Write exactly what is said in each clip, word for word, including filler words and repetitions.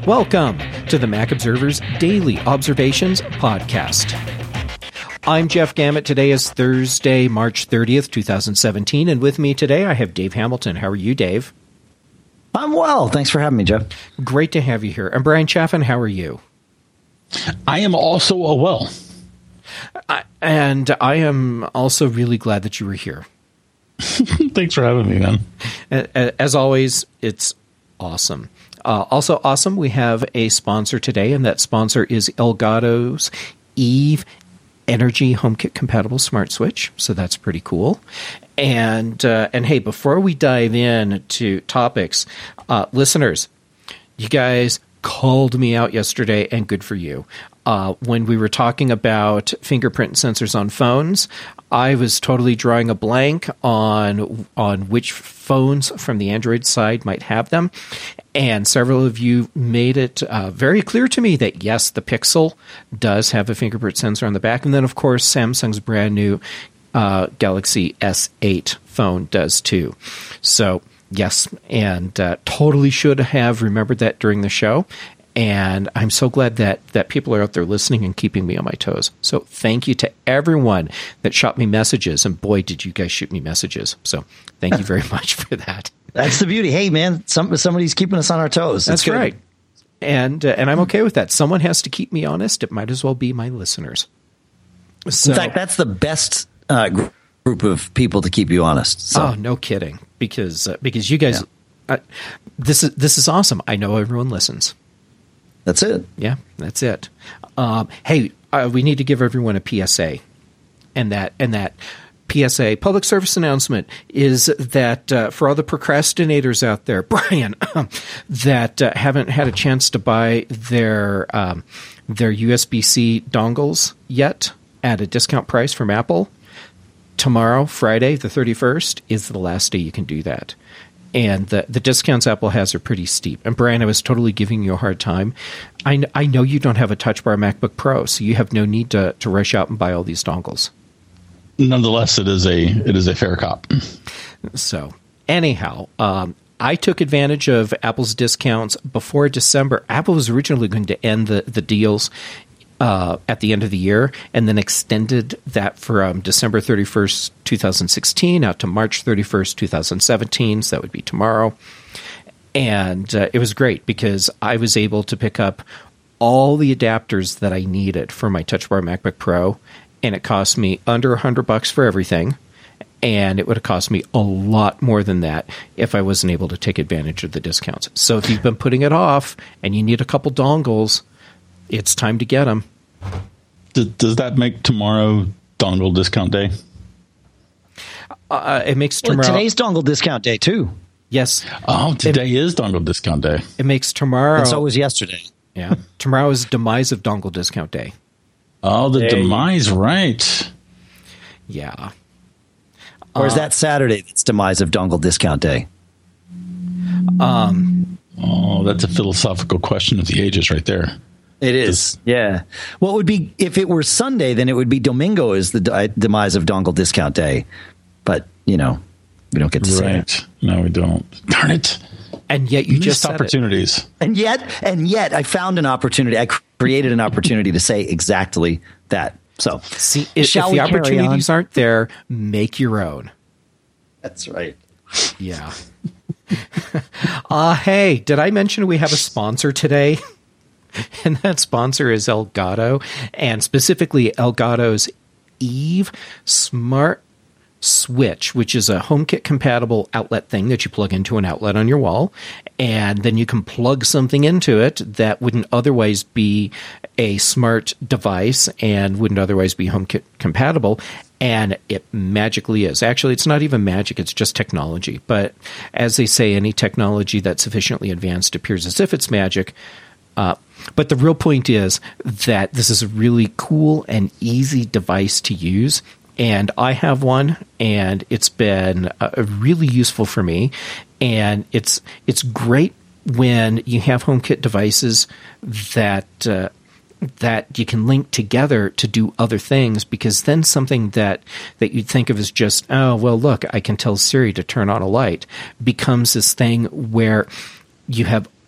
Welcome to the Mac Observer's Daily Observations Podcast. I'm Jeff Gamet. Today is Thursday, March thirtieth, twenty seventeen, and with me today I have Dave Hamilton. How are you, Dave? I'm well. Thanks for having me, Jeff. Great to have you here. And Brian Chaffin, how are you? I am also a well. I, and I am also really glad that you were here. Thanks for having me, man. As always, it's awesome. Uh, also awesome, we have a sponsor today, and that sponsor is Elgato's Eve Energy HomeKit compatible smart switch. So that's pretty cool. And uh, and hey, before we dive in to topics, uh, listeners, you guys called me out yesterday, and good for you. Uh, when we were talking about fingerprint sensors on phones, I was totally drawing a blank on on which phones from the Android side might have them. And several of you made it uh, very clear to me that, yes, the Pixel does have a fingerprint sensor on the back. And then, of course, Samsung's brand new uh, Galaxy S eight phone does too. So, yes, and uh, totally should have remembered that during the show. And I'm so glad that, that people are out there listening and keeping me on my toes. So thank you to everyone that shot me messages. And boy, did you guys shoot me messages. So thank you very much for that. That's the beauty. Hey, man, some, somebody's keeping us on our toes. That's, That's right. And uh, and I'm okay with that. Someone has to keep me honest. It might as well be my listeners. So, in fact, that's the best uh, group of people to keep you honest. So. Oh, no kidding. Because uh, because you guys, yeah. uh, this is this is awesome. I know everyone listens. That's it. Yeah, that's it. Um, hey, uh, we need to give everyone a P S A, and that and that P S A public service announcement is that uh, for all the procrastinators out there, Brian, that uh, haven't had a chance to buy their um, their U S B C dongles yet at a discount price from Apple, tomorrow, Friday, the thirty-first, is the last day you can do that. And the, the discounts Apple has are pretty steep. And Brian, I was totally giving you a hard time. I, I know you don't have a Touch Bar MacBook Pro, so you have no need to, to rush out and buy all these dongles. Nonetheless, it is a it is a fair cop. So anyhow, um, I took advantage of Apple's discounts before December. Apple was originally going to end the, the deals Uh, at the end of the year, and then extended that from December thirty-first, twenty sixteen out to March thirty-first, twenty seventeen. So that would be tomorrow. And uh, it was great because I was able to pick up all the adapters that I needed for my Touch Bar MacBook Pro, and it cost me under a hundred bucks for everything. And it would have cost me a lot more than that if I wasn't able to take advantage of the discounts. So if you've been putting it off and you need a couple dongles, it's time to get them. Does, does that make tomorrow dongle discount day? Uh, it makes tomorrow. Well, today's dongle discount day too. Yes. Oh, today it, is dongle discount day. It makes tomorrow. And so was yesterday. Yeah. Tomorrow is demise of dongle discount day. Oh, the hey. demise, right? Yeah. Or uh, is that Saturday? That's demise of dongle discount day. Um. Oh, that's a philosophical question of the ages, right there. It is, yeah. Well, it would be if it were Sunday, then it would be Domingo is the de- demise of dongle discount day. But you know, we don't get to right. say it. No, we don't. Darn it! And yet you Missed just said opportunities. It. And yet, and yet, I found an opportunity. I created an opportunity to say exactly that. So, see, if, if the opportunities aren't there, make your own. That's right. Yeah. uh, hey, did I mention we have a sponsor today? And that sponsor is Elgato, and specifically Elgato's Eve Smart Switch, which is a HomeKit-compatible outlet thing that you plug into an outlet on your wall, and then you can plug something into it that wouldn't otherwise be a smart device and wouldn't otherwise be HomeKit-compatible, and it magically is. Actually, it's not even magic, it's just technology. But as they say, any technology that's sufficiently advanced appears as if it's magic. Uh, but the real point is that this is a really cool and easy device to use. And I have one, and it's been uh, really useful for me. And it's it's great when you have HomeKit devices that uh, that you can link together to do other things, because then something that, that you'd think of as just, oh, well, look, I can tell Siri to turn on a light, becomes this thing where you have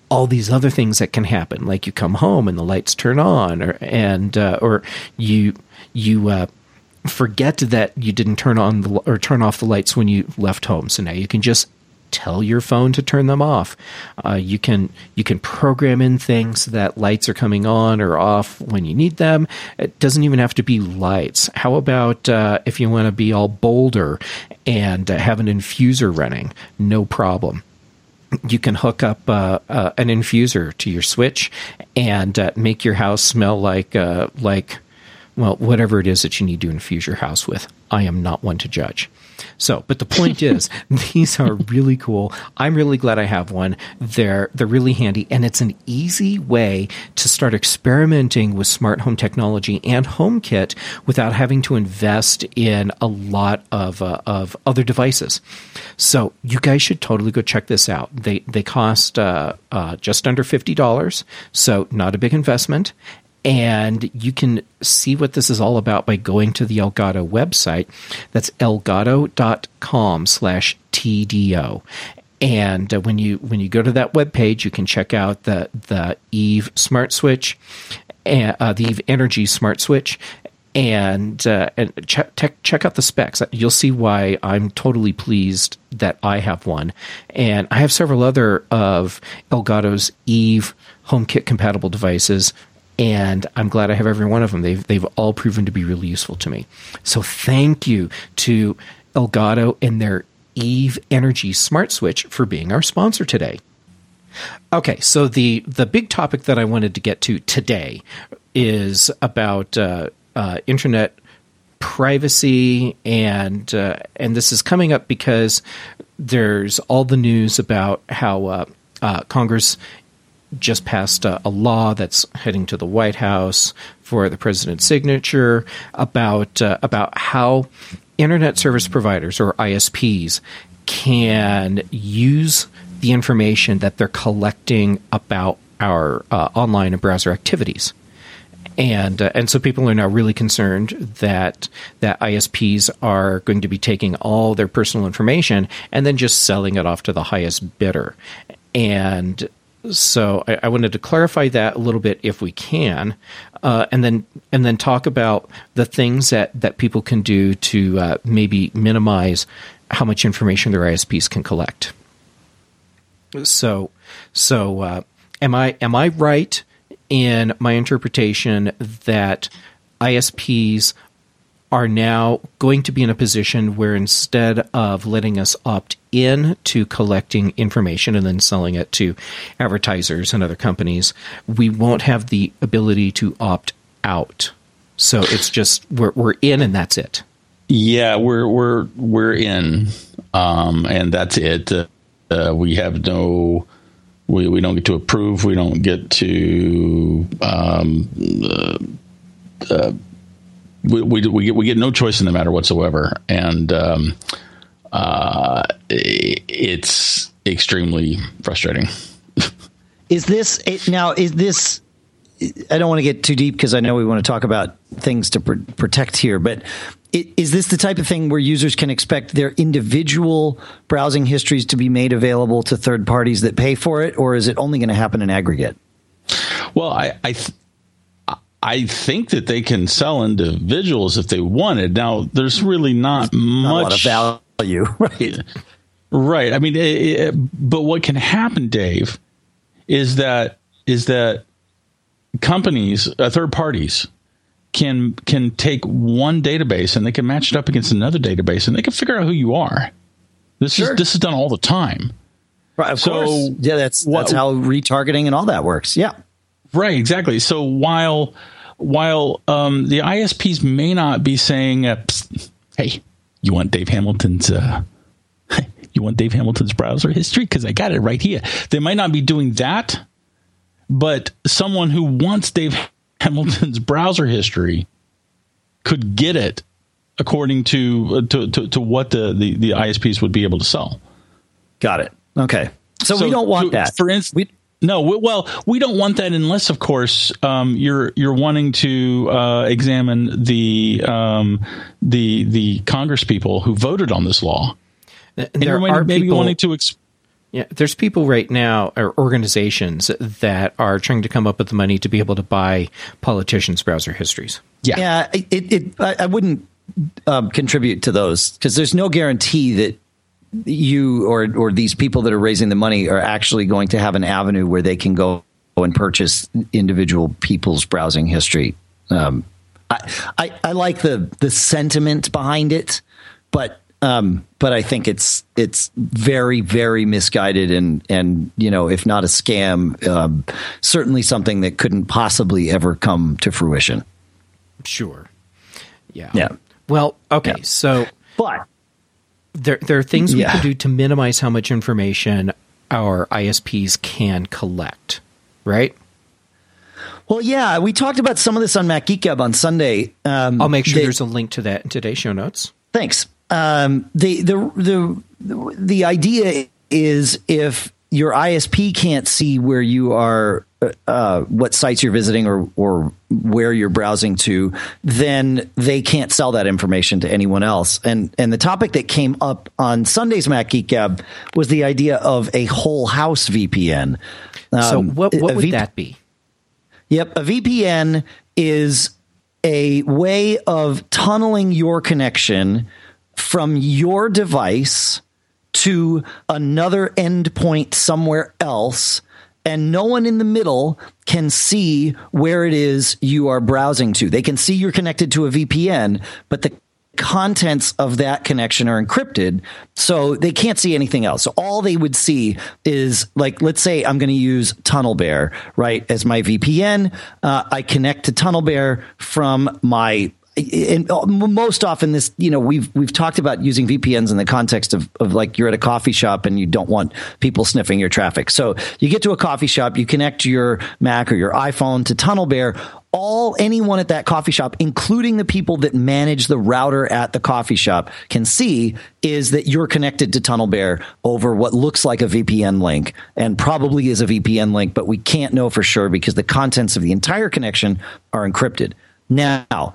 all these other things that can happen, like you come home and the lights turn on, or and uh, or you you uh, forget that you didn't turn on the, or turn off the lights when you left home. So now you can just tell your phone to turn them off. Uh, you can you can program in things that lights are coming on or off when you need them. It doesn't even have to be lights. How about uh, if you want to be all bolder and uh, have an infuser running? No problem. You can hook up uh, uh, an infuser to your switch and uh, make your house smell like uh, like well, whatever it is that you need to infuse your house with. I am not one to judge. So, but the point is, these are really cool. I'm really glad I have one. They're they're really handy, and it's an easy way to start experimenting with smart home technology and HomeKit without having to invest in a lot of uh, of other devices. So, you guys should totally go check this out. They they cost uh, uh, just under fifty dollars, so not a big investment. And you can see what this is all about by going to the Elgato website. That's elgato.com slash TDO. And uh, when you when you go to that webpage, you can check out the, the Eve Smart Switch, uh, the Eve Energy Smart Switch, and, uh, and check, check, check out the specs. You'll see why I'm totally pleased that I have one. And I have several other of Elgato's Eve HomeKit compatible devices, and I'm glad I have every one of them. They've they've all proven to be really useful to me. So thank you to Elgato and their Eve Energy Smart Switch for being our sponsor today. Okay, so the, the big topic that I wanted to get to today is about uh, uh, internet privacy, and uh, and this is coming up because there's all the news about how uh, uh, Congress just passed a, a law that's heading to the White House for the president's signature about uh, about how internet service providers, or I S Ps, can use the information that they're collecting about our uh, online and browser activities. And uh, and so people are now really concerned that that I S Ps are going to be taking all their personal information and then just selling it off to the highest bidder. And so I, I wanted to clarify that a little bit, if we can, uh, and then and then talk about the things that, that people can do to uh, maybe minimize how much information their I S Ps can collect. So, so uh, am I am I right in my interpretation that I S Ps are now going to be in a position where instead of letting us opt in to collecting information and then selling it to advertisers and other companies, we won't have the ability to opt out? So it's just we're we're in and that's it. Yeah, we're we're we're in, um, and that's it. Uh, uh, we have no. We, we don't get to approve. We don't get to. Um, uh, uh, we we we get we get no choice in the matter whatsoever, and um, uh, it's extremely frustrating. Is this now? Is this? I don't want to get too deep because I know we want to talk about things to pr- protect here, but is this the type of thing where users can expect their individual browsing histories to be made available to third parties that pay for it, or is it only going to happen in aggregate? Well, I I, th- I think that they can sell individuals if they wanted. Now, there's really not, not much a lot of value, right? Right. I mean, it, it, but what can happen, Dave, is that is that companies, uh, third parties, can can take one database and they can match it up against another database and they can figure out who you are. This sure. is this is done all the time. Right, of so, course. Yeah, that's wh- that's how retargeting and all that works. Yeah. Right, exactly. So while while um, the I S Ps may not be saying, uh, "Hey, you want Dave Hamilton's uh, you want Dave Hamilton's browser history? Because I got it right here." They might not be doing that, but someone who wants Dave Hamilton's browser history could get it according to uh, to, to to what the, the the I S Ps would be able to sell. Got it. Okay, so, so we don't want to, that. For instance, we, no. We, well, we don't want that unless, of course, um, you're you're wanting to uh, examine the um, the the Congress people who voted on this law. There and you're are maybe people, wanting to. Ex- Yeah, there's people right now, or organizations that are trying to come up with the money to be able to buy politicians' browser histories. Yeah, yeah. It, it I, I wouldn't um, contribute to those because there's no guarantee that you or or these people that are raising the money are actually going to have an avenue where they can go and purchase individual people's browsing history. Um, I, I I like the the sentiment behind it, but. Um, but I think it's it's very, very misguided and, and you know, if not a scam, um, certainly something that couldn't possibly ever come to fruition. Sure. Yeah. Yeah. Well, okay. Yeah. So but there, there are things we yeah. can do to minimize how much information our I S Ps can collect, right? Well, yeah, we talked about some of this on Mac Geek Gab on Sunday. Um, I'll make sure they, there's a link to that in today's show notes. Thanks. Um, the, the, the, the idea is if your I S P can't see where you are, uh, what sites you're visiting or, or where you're browsing to, then they can't sell that information to anyone else. And, and the topic that came up on Sunday's Mac Geek Gab was the idea of a whole house V P N. Um, so what, what would v- that be? Yep. A V P N is a way of tunneling your connection from your device to another endpoint somewhere else, and no one in the middle can see where it is you are browsing to. They can see you're connected to a V P N, but the contents of that connection are encrypted, so they can't see anything else. So all they would see is, like, let's say I'm going to use TunnelBear, right, as my V P N. Uh, I connect to TunnelBear from my And most often this, you know, we've we've talked about using V P Ns in the context of, of like you're at a coffee shop and you don't want people sniffing your traffic. So you get to a coffee shop, you connect your Mac or your iPhone to TunnelBear. All anyone at that coffee shop, including the people that manage the router at the coffee shop, can see is that you're connected to TunnelBear over what looks like a V P N link and probably is a V P N link, but we can't know for sure because the contents of the entire connection are encrypted. Now,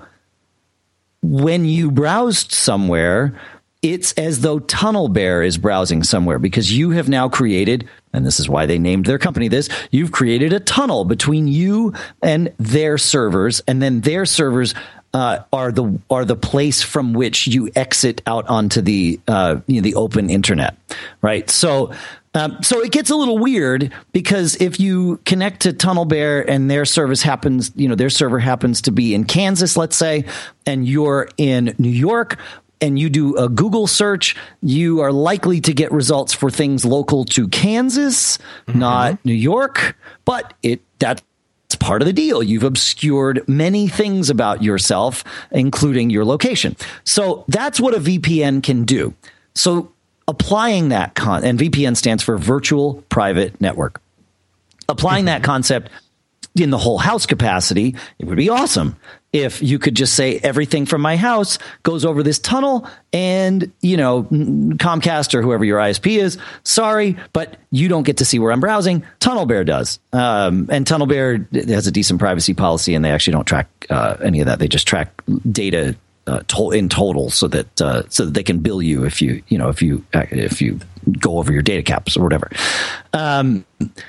when you browsed somewhere, it's as though TunnelBear is browsing somewhere because you have now created, and this is why they named their company this, you've created a tunnel between you and their servers, and then their servers uh, are the are the place from which you exit out onto the uh, you know, the open internet, right? So. Um, so it gets a little weird because if you connect to TunnelBear and their service happens, you know, their server happens to be in Kansas, let's say, and you're in New York and you do a Google search, you are likely to get results for things local to Kansas, mm-hmm. not New York, but it that's part of the deal. You've obscured many things about yourself, including your location. So that's what a V P N can do. So applying that con and V P N stands for virtual private network. Applying that concept in the whole house capacity, it would be awesome if you could just say everything from my house goes over this tunnel and, you know, Comcast or whoever your I S P is, sorry, but you don't get to see where I'm browsing. TunnelBear does. Um, and TunnelBear has a decent privacy policy and they actually don't track uh, any of that. They just track data Uh, to- in total, so that uh, so that they can bill you if you you know if you uh, if you go over your data caps or whatever. Um,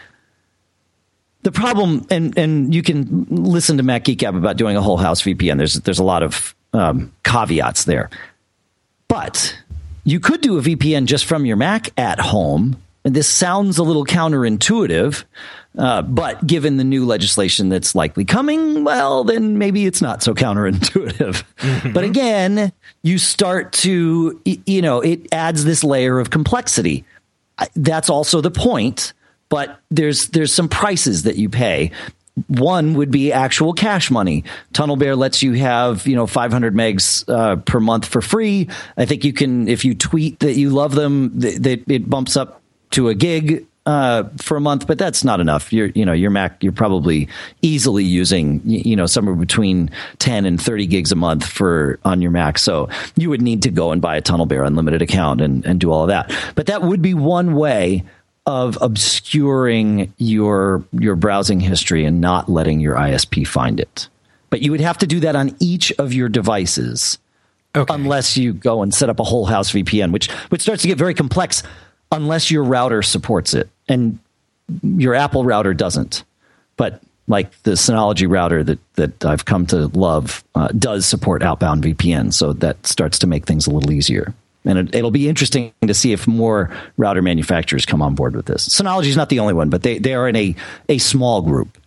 the problem, and and you can listen to Mac Geek Gab about doing a whole house V P N. There's there's a lot of um, caveats there, but you could do a V P N just from your Mac at home. And this sounds a little counterintuitive, uh, but given the new legislation that's likely coming, well, then maybe it's not so counterintuitive. Mm-hmm. But again, you start to, you know, it adds this layer of complexity. That's also the point, but there's there's some prices that you pay. One would be actual cash money. TunnelBear lets you have, you know, five hundred megs uh, per month for free. I think you can, if you tweet that you love them, th- th- it bumps up to a gig uh, for a month, but that's not enough. You're, you know, your Mac, you're probably easily using, you know, somewhere between ten and thirty gigs a month for on your Mac. So you would need to go and buy a TunnelBear unlimited account and, and do all of that. But that would be one way of obscuring your your browsing history and not letting your I S P find it. But you would have to do that on each of your devices, okay, unless you go and set up a whole house V P N, which which starts to get very complex. unless your router supports it, and your Apple router doesn't. But like the Synology router that, that I've come to love uh, does support outbound V P N. So that starts to make things a little easier. And it, it'll be interesting to see if more router manufacturers come on board with this. Synology is not the only one, but they, they are in a, a small group.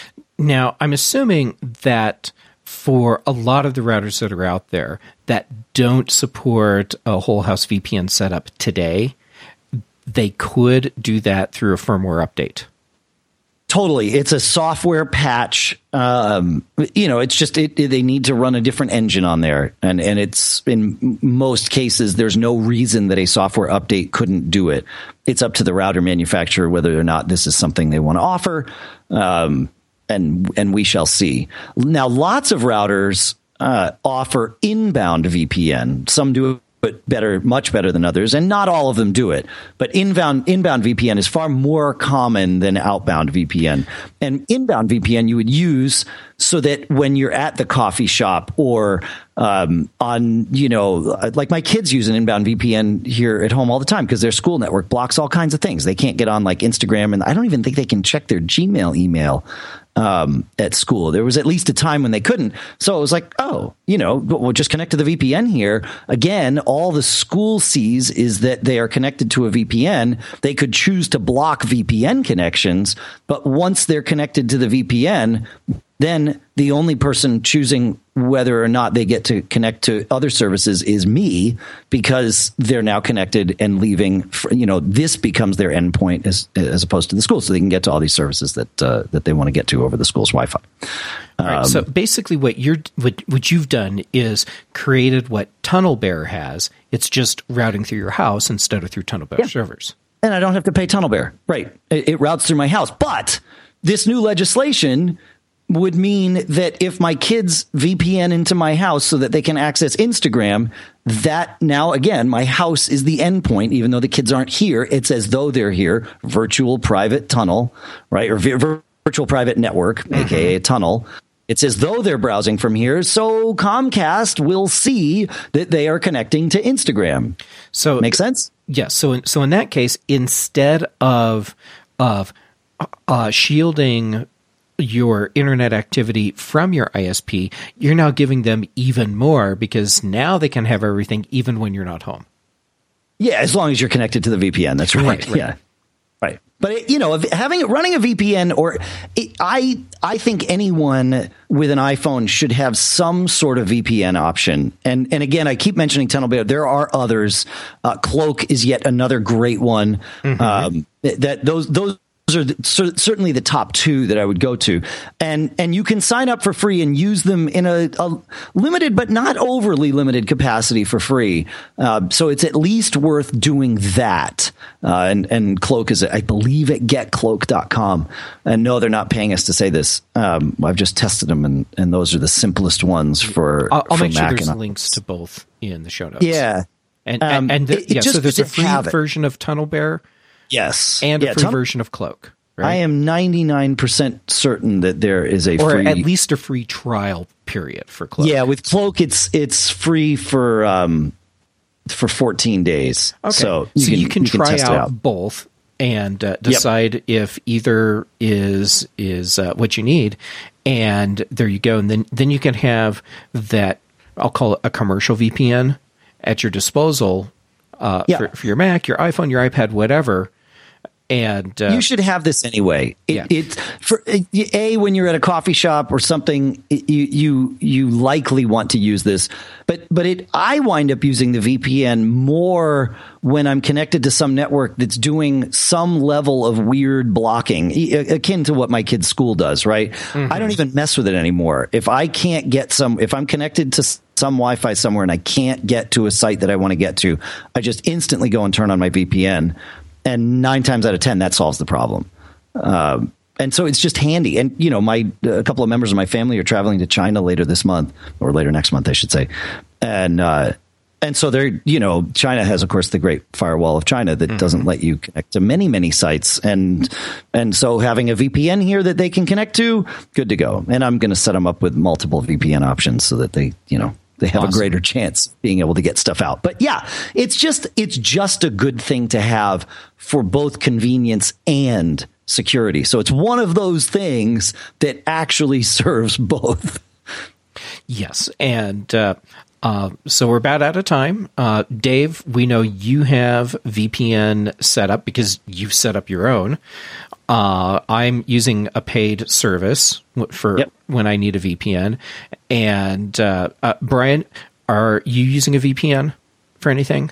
Now, I'm assuming that for a lot of the routers that are out there that don't support a whole house V P N setup today, they could do that through a firmware update. Totally. It's a software patch. Um, you know, it's just it, they need to run a different engine on there. And, and it's in most cases, there's no reason that a software update couldn't do it. It's up to the router manufacturer whether or not this is something they want to offer. Um, and and we shall see. Now, lots of routers uh, offer inbound V P N. Some do it better, much better than others, and not all of them do it. But inbound inbound V P N is far more common than outbound V P N. And inbound V P N you would use so that when you're at the coffee shop or um, on, you know, like my kids use an inbound V P N here at home all the time because their school network blocks all kinds of things. They can't get on like Instagram, and I don't even think they can check their Gmail email um, at school. There was at least a time when they couldn't. So it was like, oh, you know, we'll just connect to the V P N here. Again, all the school sees is that they are connected to a V P N. They could choose to block V P N connections, but once they're connected to the V P N, then the only person choosing whether or not they get to connect to other services is me, because they're now connected and leaving. For, you know, this becomes their endpoint as as opposed to the school, so they can get to all these services that uh, that they want to get to over the school's Wi-Fi. All right, um, so basically, what you're what what you've done is created what TunnelBear has. It's just routing through your house instead of through TunnelBear yeah. servers, and I don't have to pay TunnelBear. Right, it, it routes through my house, but this new legislation would mean that if my kids V P N into my house so that they can access Instagram, that now, again, my house is the endpoint, even though the kids aren't here. It's as though they're here. Virtual private tunnel, right? Or vir- virtual private network, mm-hmm. a k a a tunnel. It's as though they're browsing from here. So Comcast will see that they are connecting to Instagram. So make sense? Yes. Yeah, so, in, so in that case, instead of, of uh, shielding your internet activity from your I S P, you're now giving them even more, because now they can have everything even when you're not home. Yeah, as long as you're connected to the V P N. That's right. right, right. Yeah, right. But it, you know, having running a V P N, or it, I, I think anyone with an iPhone should have some sort of V P N option. And and again, I keep mentioning TunnelBear. There are others. Uh, Cloak is yet another great one. Mm-hmm. Um, that those those. Those are the, certainly the top two that I would go to. And and you can sign up for free and use them in a, a limited but not overly limited capacity for free. Uh, so it's at least worth doing that. Uh, and, and Cloak is, I believe, at get cloak dot com. And no, they're not paying us to say this. Um, I've just tested them, and, and those are the simplest ones for I'll, I'll for make sure Mac there's and links to both in the show notes. Yeah. And, um, and, and the, it, it yeah, just, so there's a free have version of TunnelBear. Yes. And a yeah, free Tun- version of Cloak. Right? I am ninety-nine percent certain that there is a or free... Or at least a free trial period for Cloak. Yeah, with Cloak, it's it's free for um, for fourteen days. Okay. So you so can, you can you try can test out, it out both and uh, decide yep. if either is is uh, what you need. And there you go. And then, then you can have that, I'll call it a commercial V P N at your disposal uh, yep. for, for your Mac, your iPhone, your iPad, whatever. And uh, you should have this anyway. It, yeah. it for a when you're at a coffee shop or something, it, you you you likely want to use this. But but it I wind up using the V P N more when I'm connected to some network that's doing some level of weird blocking, akin to what my kid's school does. Right? Mm-hmm. I don't even mess with it anymore. If I can't get some, if I'm connected to some Wi-Fi somewhere and I can't get to a site that I want to get to, I just instantly go and turn on my V P N. And nine times out of ten, that solves the problem. Um, and so it's just handy. And, you know, my a couple of members of my family are traveling to China later this month, or later next month, I should say. And uh, and so they're, you know, China has, of course, the Great Firewall of China that mm-hmm. doesn't let you connect to many, many sites. And and so having a V P N here that they can connect to, good to go. And I'm going to set them up with multiple V P N options so that they, you know, they have Awesome. a greater chance of being able to get stuff out. But yeah, it's just it's just a good thing to have for both convenience and security. So it's one of those things that actually serves both. Yes, and uh, uh, so we're about out of time. Uh, Dave, we know you have V P N set up because you've set up your own. Uh, I'm using a paid service for Yep. when I need a V P N. And uh, uh, Brian, are you using a V P N for anything?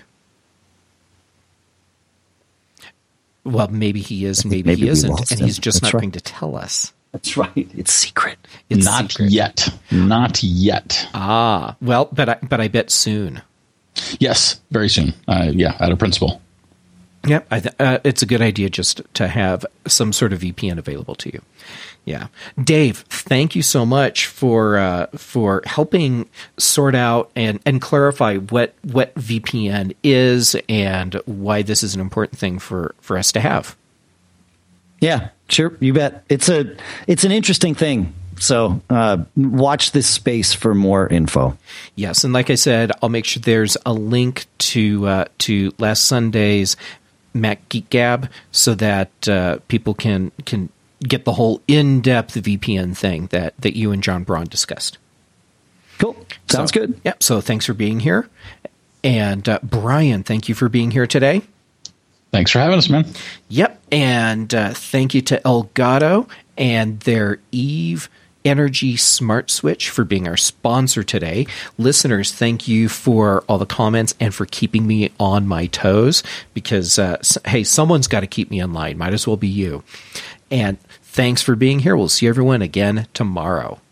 Well, maybe he is, maybe, maybe he we isn't, lost and him. he's just That's not right. going to tell us. That's right. It's secret. It's Not secret. yet. Not yet. Ah, well, but I, but I bet soon. Yes, very soon. Uh, yeah, out of principle. Yep, I th- uh, it's a good idea just to have some sort of V P N available to you. Yeah, Dave, thank you so much for uh, for helping sort out and, and clarify what what V P N is and why this is an important thing for, for us to have. Yeah, sure. You bet. It's a it's an interesting thing. So uh, watch this space for more info. Yes, and like I said, I'll make sure there's a link to uh, to last Sunday's Mac Geek Gab so that uh, people can can get the whole in-depth V P N thing that, that you and John Braun discussed. Cool. Sounds So, good. Yep. So thanks for being here. And uh, Brian, thank you for being here today. Thanks for having us, man. Yep. And uh, thank you to Elgato and their Eve Energy Smart Switch for being our sponsor today. Listeners, thank you for all the comments and for keeping me on my toes because, uh, hey, someone's got to keep me in line. Might as well be you. And thanks for being here. We'll see everyone again tomorrow.